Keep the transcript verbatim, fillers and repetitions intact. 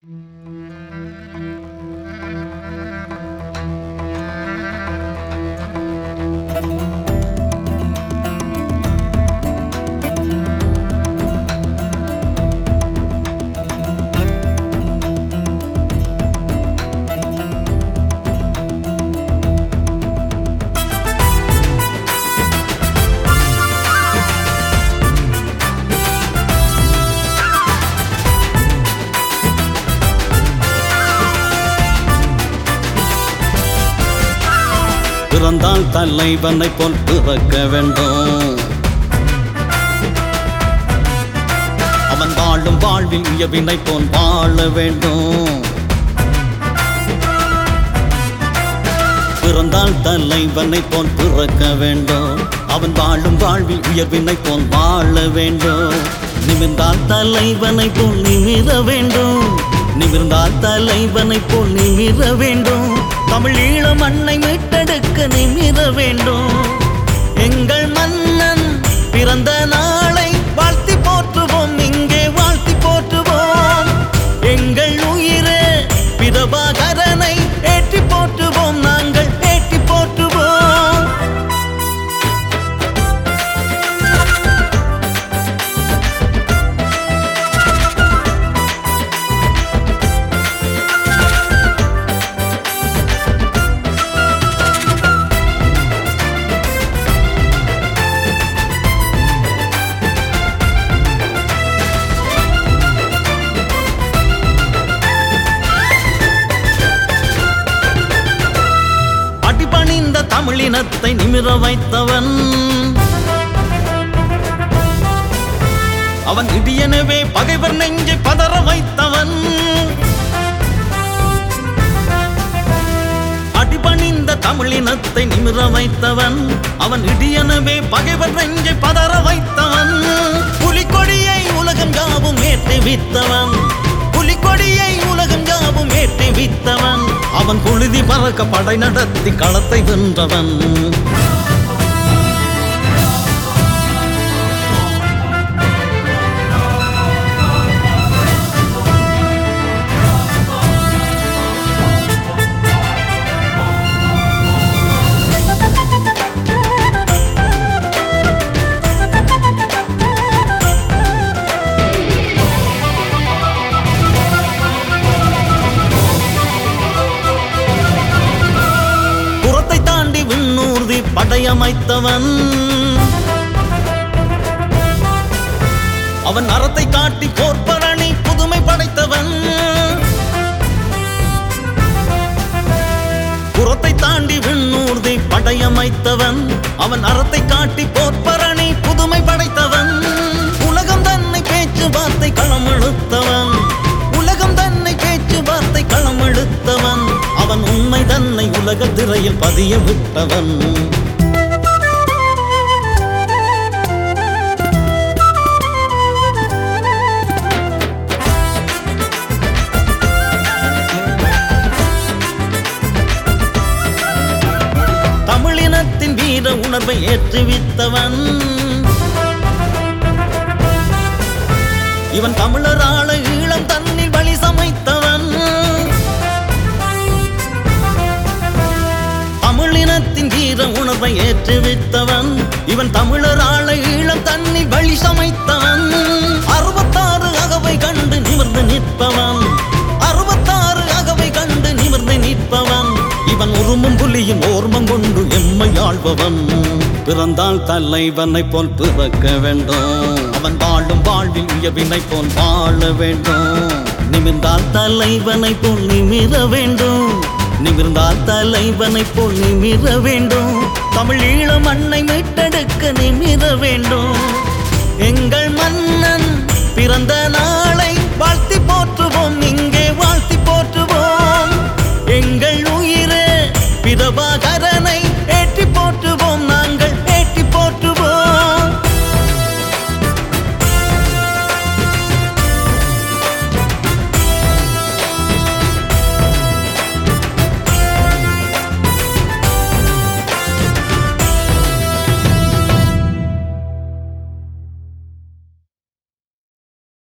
பிறந்தால் தலைவனை போல் பிறக்க வேண்டும். அவன் வாழும் வாழ்வில் உயர்வினை போல் வாழ வேண்டும். பிறந்தால் தலைவனை போல் பிறக்க வேண்டும். அவன் வாழும் வாழ்வில் உயர்வினை போல் வாழ வேண்டும். நிமிர்ந்தால் தலைவனை போல் நிமிர வேண்டும். நிமிர்ந்தால் தலைவனை போல் நிமிர வேண்டும். தமிழ் ஈழ மண்ணை மீட்டெடுக்க நிமிர வேண்டும். எங்கள் மன்னன் பிறந்த நாளை வாழ்த்தி போற்றுவோம். இங்கே வாழ்த்தி போற்றுவோம். எங்கள் உயிரே பிரபாகரனை ஏற்றி போற்றுவோம். நாங்கள் ஏற்றி போற்றுவோம். தமிழினத்தை நிமிர வைத்தவன் அவன் இடியனவே பகைவர் நெஞ்சை பதற வைத்தவன். அடிபணிந்த தமிழினத்தை நிமிர வைத்தவன் அவன் இடியனவே பகைவர் நெஞ்சை பதற வைத்தவன். புலிக்கொடியை உலகம் யாவும் ஏற்றி வித்தவன். புலிக்கொடியை உலகம் யாவும் ஏற்றி வித்தவன். அவன் புழுதி பறக்க படை நடத்தி களத்தை வென்றவன். படையமைத்தவன் அவன் அறத்தை காட்டி போர்ப்பரணி புதுமை படைத்தவன். புறத்தை தாண்டி விண்ணூர்தி படையமைத்தவன் அவன் அறத்தை காட்டி போர்ப்பரணி புதுமை படைத்தவன். உலகம் தன்னை பேச்சு வார்த்தை களமெழுத்தவன். உலகம் தன்னை பேச்சு வார்த்தை களமெழுத்தவன். அவன் உண்மை தன்னை உலக திரையில் பதிய விட்டவன். வீர உணர்வை ஏற்றுவித்தவன் இவன் தமிழராள ஈழம் தன்னில் வழி சமைத்தவன். தமிழினத்தின் வீர உணர்வை ஏற்றுவித்தவன் இவன் தமிழராள ஈழம் தன்னில் வழி சமைத்தவன். அறுபத்தாறு அகவை கண்டு நிமிர்ந்து நிற்பவன். அறுபத்தாறு அகவை கண்டு நிமிர்ந்து நிற்பவன். இவன் உருமும் புலியும் ஓர்மம் கொண்டு எம்மை ஆள்பவன். பிறந்தால் தலைவனை போல் பிறக்க வேண்டும். அவன் வாழும் வாழ்வில் உயர்வினை போல் வாழ வேண்டும். நிமிர்ந்தால் தலைவனை போல் நிமிர வேண்டும். நிமிர்ந்தால் தலைவனை போல் நிமிர வேண்டும். தமிழ் ஈழ மண்ணை மீட்டெடுக்க நிமிர வேண்டும். எங்கள் மன்னன் பிறந்த நாள்